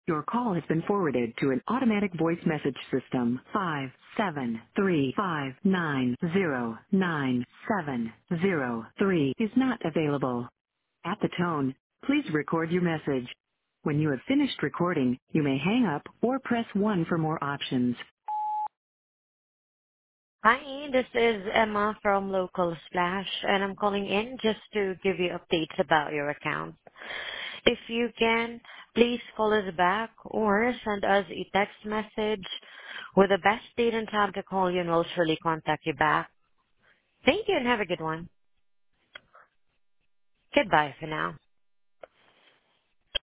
Your call has been forwarded to an automatic voice message system. 57359099703 is not available. At the tone, please record your message. When you have finished recording, you may hang up or press 1 for more options. Hi, this is Emma from Local Splash, and I'm calling in just to give you updates about your account. If you can, please call us back or send us a text message with the best date and time to call you, and we'll surely contact you back. Thank you and have a good one. Goodbye for now.